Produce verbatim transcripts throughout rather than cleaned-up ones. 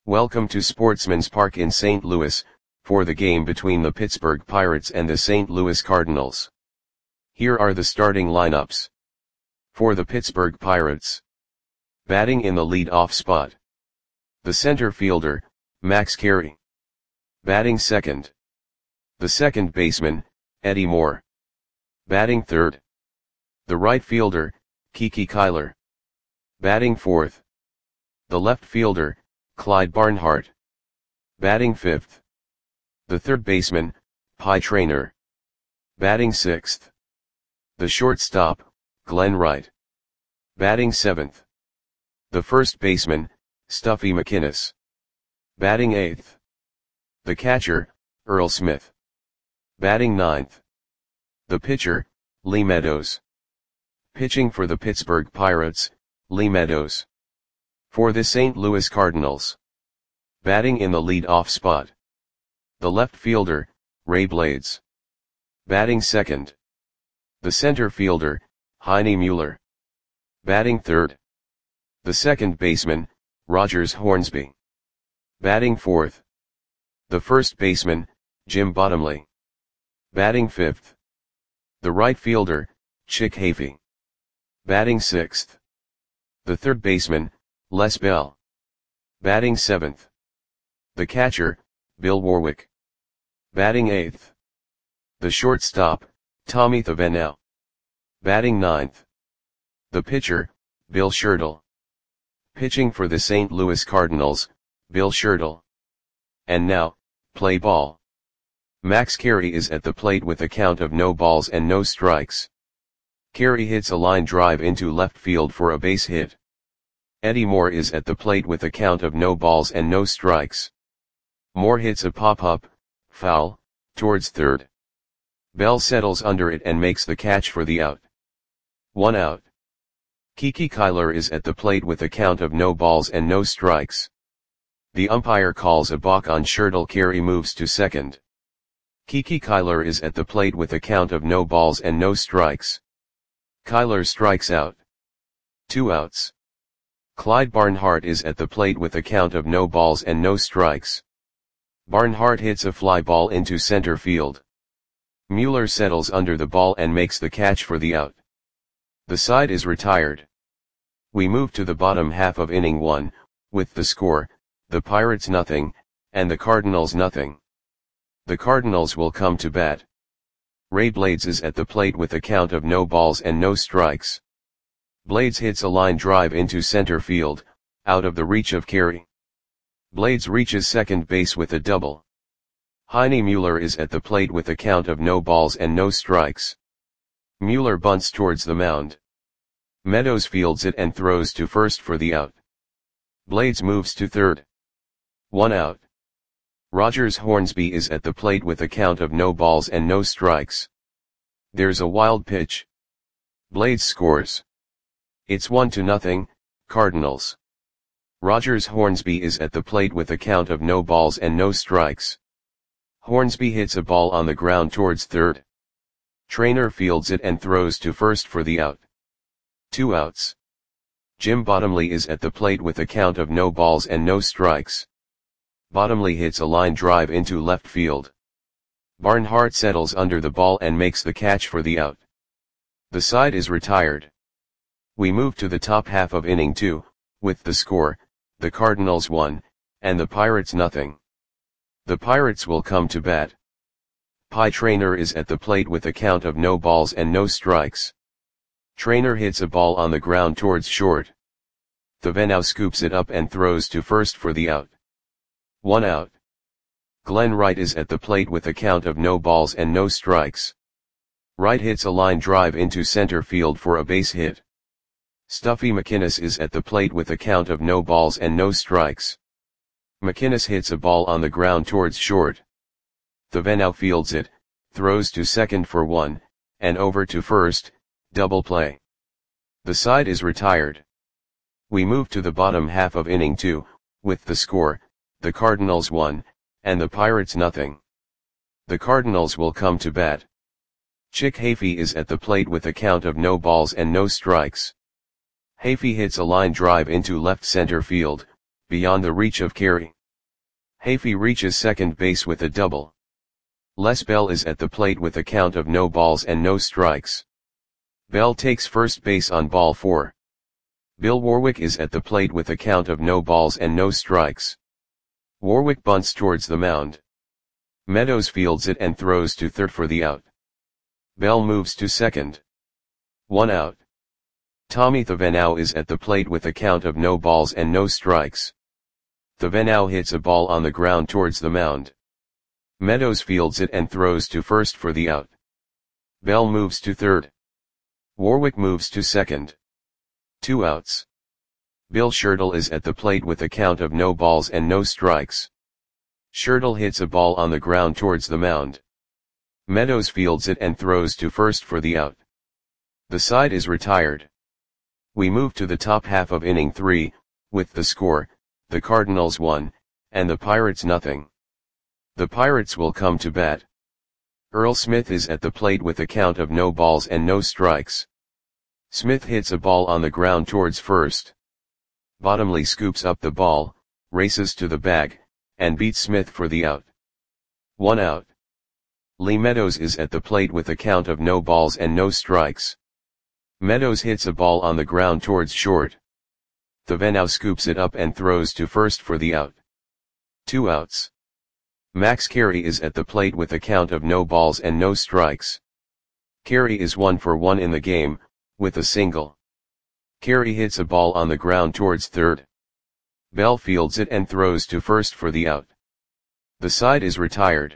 Welcome to Sportsman's Park in Saint Louis, for the game between the Pittsburgh Pirates and the Saint Louis Cardinals. Here are the starting lineups. For the Pittsburgh Pirates. Batting in the lead-off spot. The center fielder, Max Carey. Batting second. The second baseman, Eddie Moore. Batting third. The right fielder, Kiki Kyler. Batting fourth. The left fielder, Clyde Barnhart. Batting fifth. The third baseman, Pie Traynor. Batting sixth. The shortstop, Glenn Wright. Batting seventh. The first baseman, Stuffy McInnis. Batting eighth. The catcher, Earl Smith. Batting ninth. The pitcher, Lee Meadows. Pitching for the Pittsburgh Pirates, Lee Meadows. For the Saint Louis Cardinals. Batting in the lead-off spot. The left fielder, Ray Blades. Batting second. The center fielder, Heine Mueller. Batting third. The second baseman, Rogers Hornsby. Batting fourth. The first baseman, Jim Bottomley. Batting fifth. The right fielder, Chick Hafey. Batting sixth. The third baseman, Les Bell. Batting seventh. The catcher, Bill Warwick. Batting eighth. The shortstop, Tommy Thavenau. Batting ninth. The pitcher, Bill Shirtle. Pitching for the Saint Louis Cardinals, Bill Shirtle. And now, play ball. Max Carey is at the plate with a count of no balls and no strikes. Carey hits a line drive into left field for a base hit. Eddie Moore is at the plate with a count of no balls and no strikes. Moore hits a pop-up, foul, towards third. Bell settles under it and makes the catch for the out. One out. Kiki Kyler is at the plate with a count of no balls and no strikes. The umpire calls a balk on Shirtle. Carey moves to second. Kiki Kyler is at the plate with a count of no balls and no strikes. Kyler strikes out. Two outs. Clyde Barnhart is at the plate with a count of no balls and no strikes. Barnhart hits a fly ball into center field. Mueller settles under the ball and makes the catch for the out. The side is retired. We move to the bottom half of inning one, with the score, the Pirates nothing, and the Cardinals nothing. The Cardinals will come to bat. Ray Blades is at the plate with a count of no balls and no strikes. Blades hits a line drive into center field, out of the reach of Carey. Blades reaches second base with a double. Heine Mueller is at the plate with a count of no balls and no strikes. Mueller bunts towards the mound. Meadows fields it and throws to first for the out. Blades moves to third. One out. Rogers Hornsby is at the plate with a count of no balls and no strikes. There's a wild pitch. Blades scores. It's one to nothing, Cardinals. Rogers Hornsby is at the plate with a count of no balls and no strikes. Hornsby hits a ball on the ground towards third. Traynor fields it and throws to first for the out. Two outs. Jim Bottomley is at the plate with a count of no balls and no strikes. Bottomley hits a line drive into left field. Barnhart settles under the ball and makes the catch for the out. The side is retired. We move to the top half of inning two, with the score, the Cardinals one, and the Pirates nothing. The Pirates will come to bat. Pie Traynor is at the plate with a count of no balls and no strikes. Traynor hits a ball on the ground towards short. Thavenau scoops it up and throws to first for the out. One out. Glenn Wright is at the plate with a count of no balls and no strikes. Wright hits a line drive into center field for a base hit. Stuffy McInnis is at the plate with a count of no balls and no strikes. McInnis hits a ball on the ground towards short. Thavenau fields it, throws to second for one, and over to first, double play. The side is retired. We move to the bottom half of inning two, with the score, the Cardinals one, and the Pirates nothing. The Cardinals will come to bat. Chick Hafey is at the plate with a count of no balls and no strikes. Hafey hits a line drive into left center field, beyond the reach of Carey. Hafey reaches second base with a double. Les Bell is at the plate with a count of no balls and no strikes. Bell takes first base on ball four. Bill Warwick is at the plate with a count of no balls and no strikes. Warwick bunts towards the mound. Meadows fields it and throws to third for the out. Bell moves to second. One out. Tommy Thevenot is at the plate with a count of no balls and no strikes. Thevenot hits a ball on the ground towards the mound. Meadows fields it and throws to first for the out. Bell moves to third. Warwick moves to second. Two outs. Bill Schertle is at the plate with a count of no balls and no strikes. Schertle hits a ball on the ground towards the mound. Meadows fields it and throws to first for the out. The side is retired. We move to the top half of inning three, with the score, the Cardinals one, and the Pirates nothing. The Pirates will come to bat. Earl Smith is at the plate with a count of no balls and no strikes. Smith hits a ball on the ground towards first. Bottomley scoops up the ball, races to the bag, and beats Smith for the out. One out. Lee Meadows is at the plate with a count of no balls and no strikes. Meadows hits a ball on the ground towards short. Thevenot scoops it up and throws to first for the out. Two outs. Max Carey is at the plate with a count of no balls and no strikes. Carey is one for one in the game, with a single. Carey hits a ball on the ground towards third. Bell fields it and throws to first for the out. The side is retired.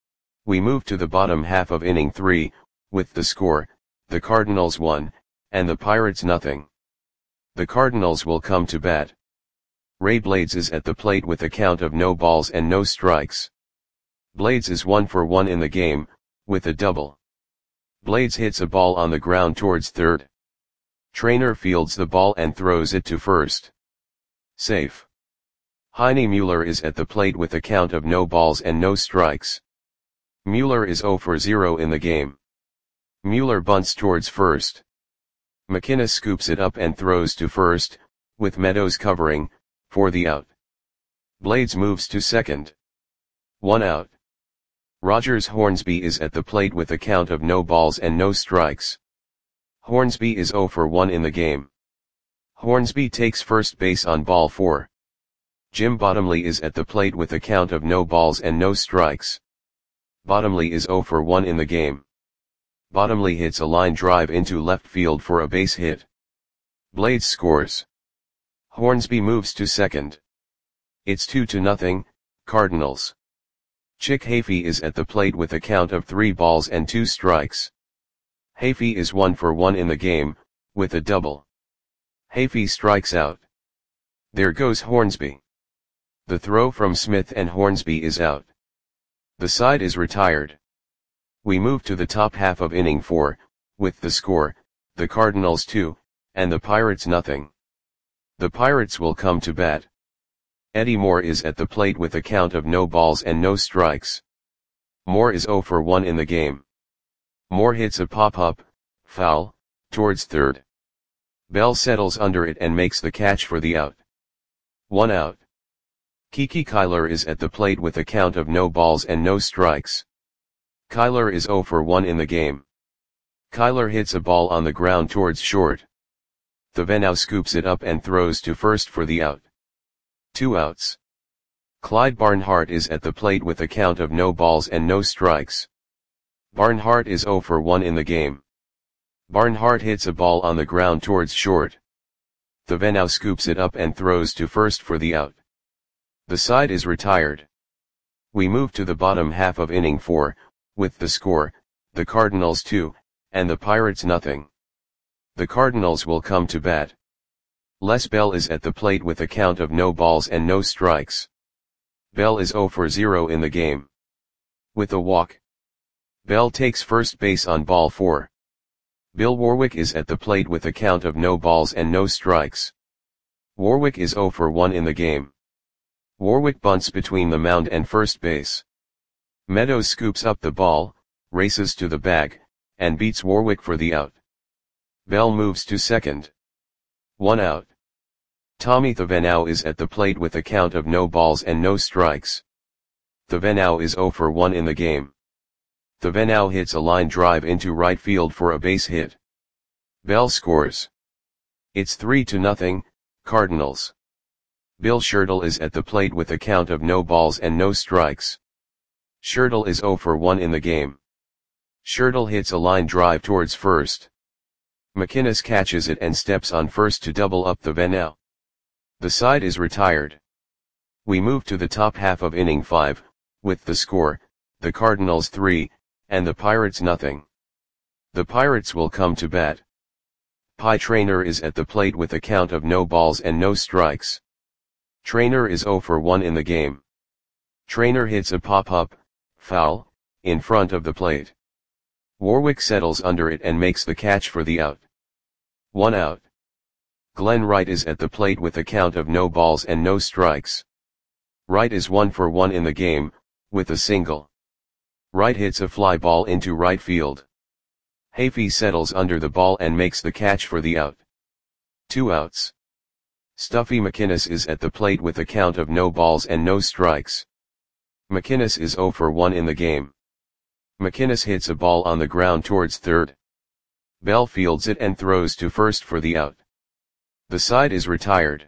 We move to the bottom half of inning three, with the score, the Cardinals one, and the Pirates nothing. The Cardinals will come to bat. Ray Blades is at the plate with a count of no balls and no strikes. Blades is one for one in the game, with a double. Blades hits a ball on the ground towards third. Trainer fields the ball and throws it to first. Safe. Heine Mueller is at the plate with a count of no balls and no strikes. Mueller is zero for zero in the game. Mueller bunts towards first. McKinnis scoops it up and throws to first, with Meadows covering, for the out. Blades moves to second. One out. Rogers Hornsby is at the plate with a count of no balls and no strikes. Hornsby is zero for one in the game. Hornsby takes first base on ball four. Jim Bottomley is at the plate with a count of no balls and no strikes. Bottomley is zero for one in the game. Bottomley hits a line drive into left field for a base hit. Blades scores. Hornsby moves to second. It's two to nothing, Cardinals. Chick Hafey is at the plate with a count of three balls and two strikes. Hafey is one for one in the game, with a double. Hafey strikes out. There goes Hornsby. The throw from Smith and Hornsby is out. The side is retired. We move to the top half of inning four, with the score, the Cardinals two, and the Pirates nothing. The Pirates will come to bat. Eddie Moore is at the plate with a count of no balls and no strikes. Moore is zero for one in the game. Moore hits a pop-up, foul, towards third. Bell settles under it and makes the catch for the out. One out. Kiki Kyler is at the plate with a count of no balls and no strikes. Kyler is zero for one in the game. Kyler hits a ball on the ground towards short. Thevenot scoops it up and throws to first for the out. Two outs. Clyde Barnhart is at the plate with a count of no balls and no strikes. Barnhart is zero for one in the game. Barnhart hits a ball on the ground towards short. Thevenot scoops it up and throws to first for the out. The side is retired. We move to the bottom half of inning four, with the score, the Cardinals two, and the Pirates nothing. The Cardinals will come to bat. Les Bell is at the plate with a count of no balls and no strikes. Bell is zero for zero in the game. With a walk. Bell takes first base on ball four. Bill Warwick is at the plate with a count of no balls and no strikes. Warwick is zero for one in the game. Warwick bunts between the mound and first base. Meadows scoops up the ball, races to the bag, and beats Warwick for the out. Bell moves to second. One out. Tommy Thevenot is at the plate with a count of no balls and no strikes. Thevenot is zero for one in the game. Thevenot hits a line drive into right field for a base hit. Bell scores. It's three to nothing, Cardinals. Bill Schertle is at the plate with a count of no balls and no strikes. Schertle is zero for one in the game. Schertle hits a line drive towards first. McInnes catches it and steps on first to double up Thevenot. The side is retired. We move to the top half of inning five, with the score, the Cardinals three, and the Pirates nothing. The Pirates will come to bat. Pie Traynor is at the plate with a count of no balls and no strikes. Traynor is zero for one in the game. Traynor hits a pop-up, foul, in front of the plate. Warwick settles under it and makes the catch for the out. One out. Glenn Wright is at the plate with a count of no balls and no strikes. Wright is one for one in the game, with a single. Wright hits a fly ball into right field. Hafey settles under the ball and makes the catch for the out. Two outs. Stuffy McInnes is at the plate with a count of no balls and no strikes. McInnes is zero for one in the game. McInnes hits a ball on the ground towards third. Bell fields it and throws to first for the out. The side is retired.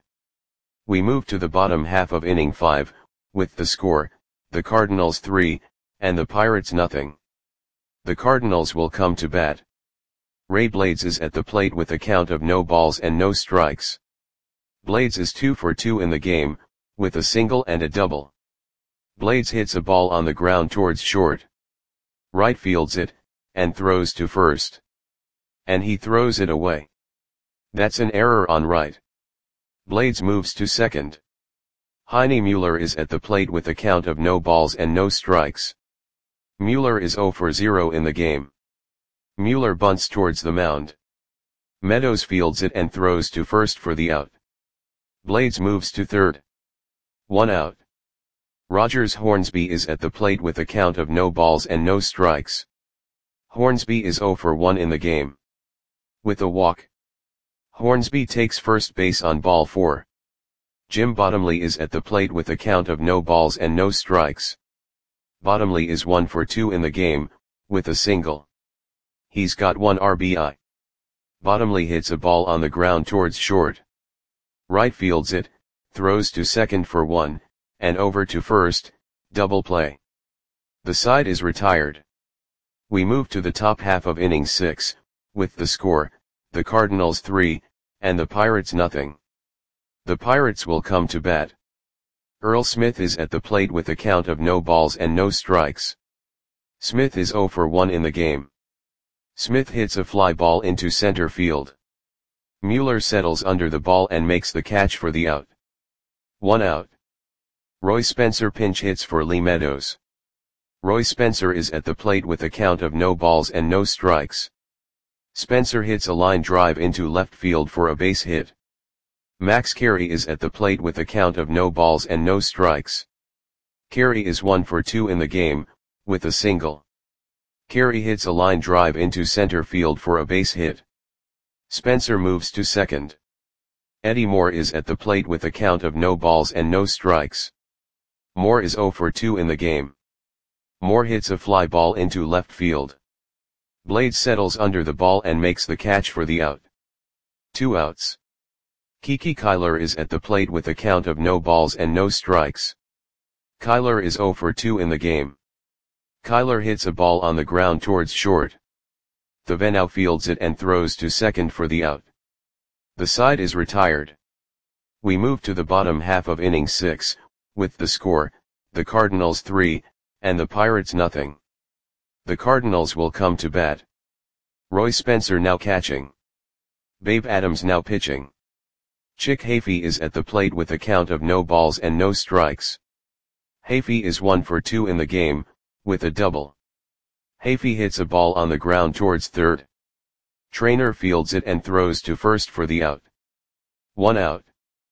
We move to the bottom half of inning five, with the score, the Cardinals three, and the Pirates nothing. The Cardinals will come to bat. Ray Blades is at the plate with a count of no balls and no strikes. Blades is two for two in the game, with a single and a double. Blades hits a ball on the ground towards short. Wright fields it, and throws to first. And he throws it away. That's an error on Wright. Blades moves to second. Heine Mueller is at the plate with a count of no balls and no strikes. Mueller is zero for zero in the game. Mueller bunts towards the mound. Meadows fields it and throws to first for the out. Blades moves to third. One out. Rogers Hornsby is at the plate with a count of no balls and no strikes. Hornsby is zero for one in the game. With a walk. Hornsby takes first base on ball four. Jim Bottomley is at the plate with a count of no balls and no strikes. Bottomley is one for two in the game, with a single. He's got one R B I. Bottomley hits a ball on the ground towards short. Wright fields it, throws to second for one, and over to first, double play. The side is retired. We move to the top half of inning six, with the score, the Cardinals three, and the Pirates nothing. The Pirates will come to bat. Earl Smith is at the plate with a count of no balls and no strikes. Smith is zero for one in the game. Smith hits a fly ball into center field. Mueller settles under the ball and makes the catch for the out. One out. Roy Spencer pinch hits for Lee Meadows. Roy Spencer is at the plate with a count of no balls and no strikes. Spencer hits a line drive into left field for a base hit. Max Carey is at the plate with a count of no balls and no strikes. Carey is one for two in the game, with a single. Carey hits a line drive into center field for a base hit. Spencer moves to second. Eddie Moore is at the plate with a count of no balls and no strikes. Moore is zero for two in the game. Moore hits a fly ball into left field. Blades settles under the ball and makes the catch for the out. Two outs. Kiki Kyler is at the plate with a count of no balls and no strikes. Kyler is zero for two in the game. Kyler hits a ball on the ground towards short. Thevenot fields it and throws to second for the out. The side is retired. We move to the bottom half of inning six, with the score, the Cardinals three, and the Pirates nothing. The Cardinals will come to bat. Roy Spencer now catching. Babe Adams now pitching. Chick Hafey is at the plate with a count of no balls and no strikes. Hafey is one for two in the game, with a double. Hafey hits a ball on the ground towards third. Traynor fields it and throws to first for the out. One out.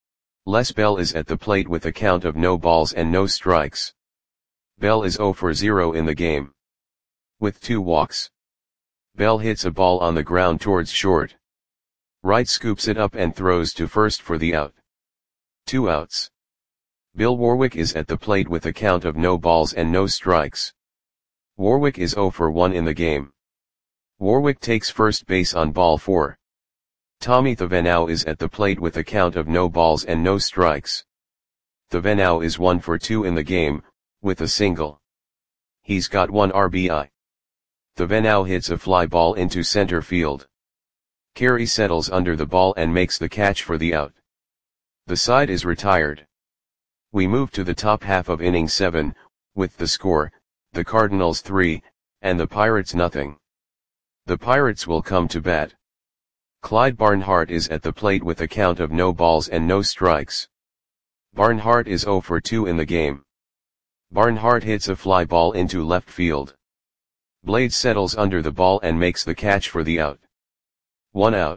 Les Bell is at the plate with a count of no balls and no strikes. Bell is zero for zero in the game. With two walks. Bell hits a ball on the ground towards short. Wright scoops it up and throws to first for the out. Two outs. Bill Warwick is at the plate with a count of no balls and no strikes. Warwick is oh for one in the game. Warwick takes first base on ball four. Tommy Thevenot is at the plate with a count of no balls and no strikes. Thevenot is one for two in the game, with a single. He's got one R B I. Thevenot hits a fly ball into center field. Carey settles under the ball and makes the catch for the out. The side is retired. We move to the top half of inning seven, with the score, the Cardinals three, and the Pirates nothing. The Pirates will come to bat. Clyde Barnhart is at the plate with a count of no balls and no strikes. Barnhart is oh for two in the game. Barnhart hits a fly ball into left field. Blades settles under the ball and makes the catch for the out. One out.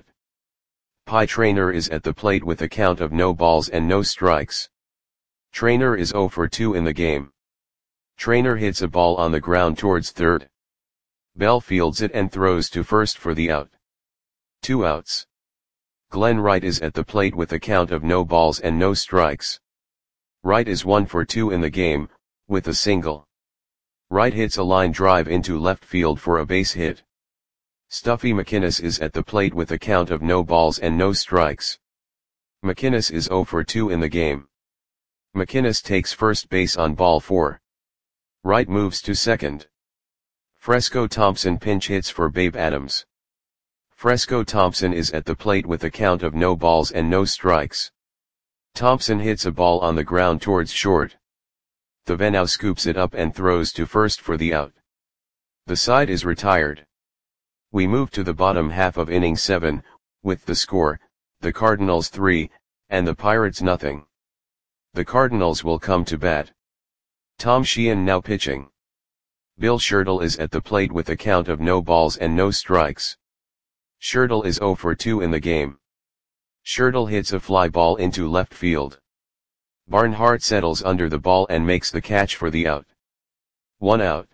Pie Traynor is at the plate with a count of no balls and no strikes. Traynor is oh for two in the game. Traynor hits a ball on the ground towards third. Bell fields it and throws to first for the out. Two outs. Glenn Wright is at the plate with a count of no balls and no strikes. Wright is one for two in the game, with a single. Wright hits a line drive into left field for a base hit. Stuffy McInnes is at the plate with a count of no balls and no strikes. McInnes is oh for two in the game. McInnes takes first base on ball four. Wright moves to second. Fresco Thompson pinch hits for Babe Adams. Fresco Thompson is at the plate with a count of no balls and no strikes. Thompson hits a ball on the ground towards short. Thevenot scoops it up and throws to first for the out. The side is retired. We move to the bottom half of inning seven, with the score, the Cardinals three, and the Pirates nothing. The Cardinals will come to bat. Tom Sheehan now pitching. Bill Schertle is at the plate with a count of no balls and no strikes. Schertle is oh for two in the game. Schertle hits a fly ball into left field. Barnhart settles under the ball and makes the catch for the out. One out.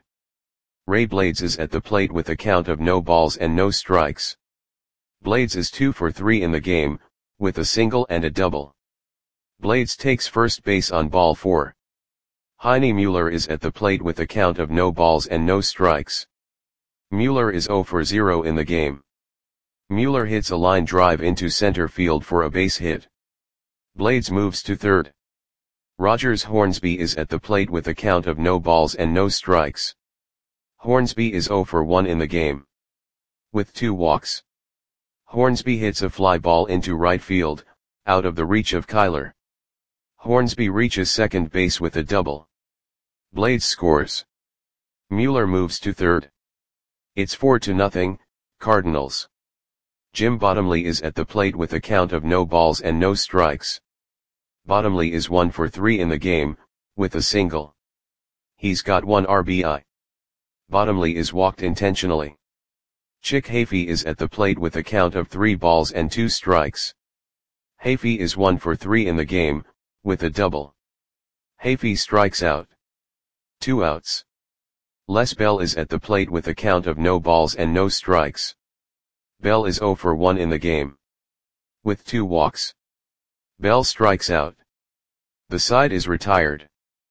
Ray Blades is at the plate with a count of no balls and no strikes. Blades is two for three in the game, with a single and a double. Blades takes first base on ball four. Heine Mueller is at the plate with a count of no balls and no strikes. Mueller is oh for zero in the game. Mueller hits a line drive into center field for a base hit. Blades moves to third. Rogers Hornsby is at the plate with a count of no balls and no strikes. Hornsby is oh for one in the game. With two walks. Hornsby hits a fly ball into right field, out of the reach of Kyler. Hornsby reaches second base with a double. Blades scores. Mueller moves to third. It's four to nothing, Cardinals. Jim Bottomley is at the plate with a count of no balls and no strikes. Bottomley is one for three in the game, with a single. He's got one R B I. Bottomley is walked intentionally. Chick Hafey is at the plate with a count of three balls and two strikes. Hafey is one for three in the game, with a double. Hafey strikes out. Two outs. Les Bell is at the plate with a count of no balls and no strikes. Bell is oh for one in the game. With two walks. Bell strikes out. The side is retired.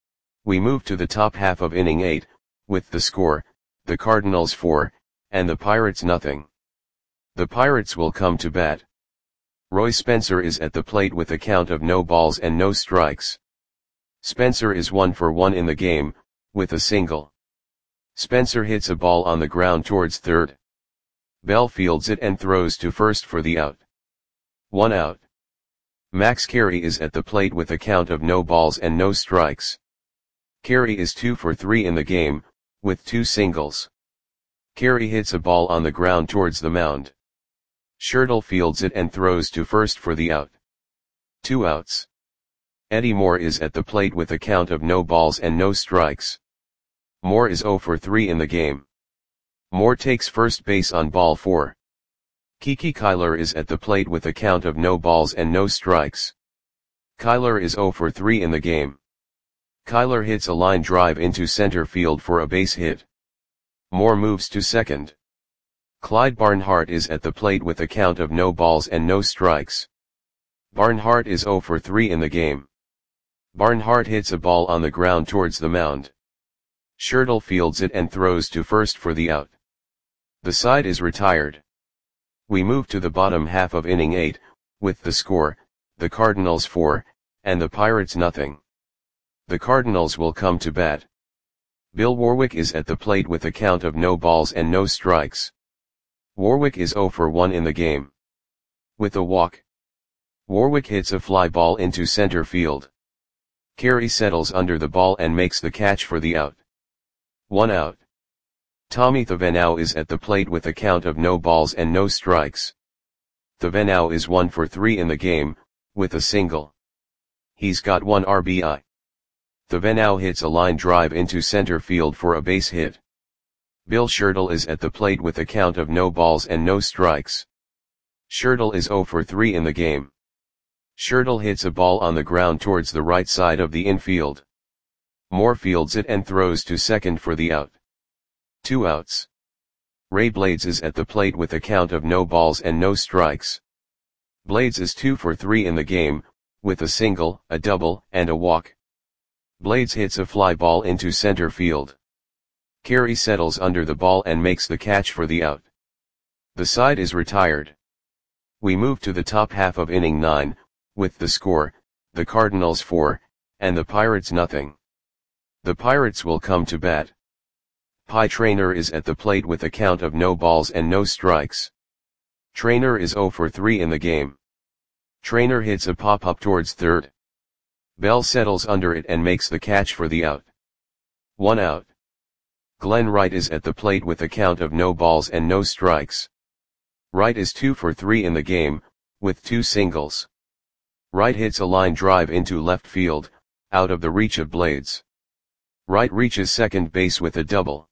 We move to the top half of inning eight, with the score, the Cardinals four, and the Pirates nothing. The Pirates will come to bat. Roy Spencer is at the plate with a count of no balls and no strikes. Spencer is one for one in the game, with a single. Spencer hits a ball on the ground towards third. Bell fields it and throws to first for the out. One out. Max Carey is at the plate with a count of no balls and no strikes. Carey is two for three in the game, with two singles. Carey hits a ball on the ground towards the mound. Schertle fields it and throws to first for the out. Two outs. Eddie Moore is at the plate with a count of no balls and no strikes. Moore is oh for three in the game. Moore takes first base on ball four. Kiki Kyler is at the plate with a count of no balls and no strikes. Kyler is oh for three in the game. Kyler hits a line drive into center field for a base hit. Moore moves to second. Clyde Barnhart is at the plate with a count of no balls and no strikes. Barnhart is zero for three in the game. Barnhart hits a ball on the ground towards the mound. Schertle fields it and throws to first for the out. The side is retired. We move to the bottom half of inning eight, with the score, the Cardinals four, and the Pirates nothing. The Cardinals will come to bat. Bill Warwick is at the plate with a count of no balls and no strikes. Warwick is zero for one in the game. With a walk, Warwick hits a fly ball into center field. Carey settles under the ball and makes the catch for the out. One out. Tommy Thevenot is at the plate with a count of no balls and no strikes. Thevenot is one for three in the game, with a single. He's got one R B I. Thevenot hits a line drive into center field for a base hit. Bill Schertle is at the plate with a count of no balls and no strikes. Schertle is zero for three in the game. Schertle hits a ball on the ground towards the right side of the infield. Moore fields it and throws to second for the out. Two outs. Ray Blades is at the plate with a count of no balls and no strikes. Blades is two for three in the game, with a single, a double, and a walk. Blades hits a fly ball into center field. Carey settles under the ball and makes the catch for the out. The side is retired. We move to the top half of inning nine, with the score, the Cardinals four, and the Pirates nothing. The Pirates will come to bat. Pie Traynor is at the plate with a count of no balls and no strikes. Traynor is zero for three in the game. Traynor hits a pop-up towards third. Bell settles under it and makes the catch for the out. One out. Glenn Wright is at the plate with a count of no balls and no strikes. Wright is two for three in the game, with two singles. Wright hits a line drive into left field, out of the reach of Blades. Wright reaches second base with a double.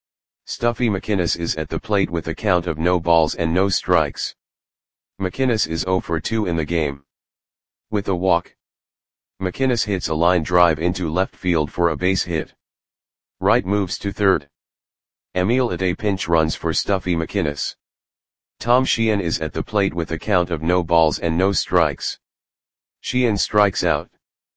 Stuffy McInnis is at the plate with a count of no balls and no strikes. McInnis is zero for two in the game. With a walk, McInnis hits a line drive into left field for a base hit. Wright moves to third. Emil Ade pinch runs for Stuffy McInnis. Tom Sheehan is at the plate with a count of no balls and no strikes. Sheehan strikes out.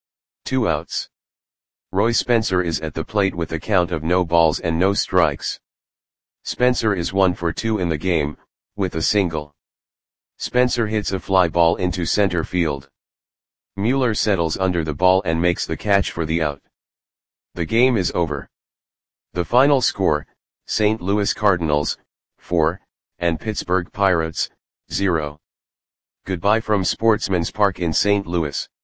Two outs. Roy Spencer is at the plate with a count of no balls and no strikes. Spencer is one for two in the game, with a single. Spencer hits a fly ball into center field. Mueller settles under the ball and makes the catch for the out. The game is over. The final score, Saint Louis Cardinals, four, and Pittsburgh Pirates, zero. Goodbye from Sportsman's Park in Saint Louis.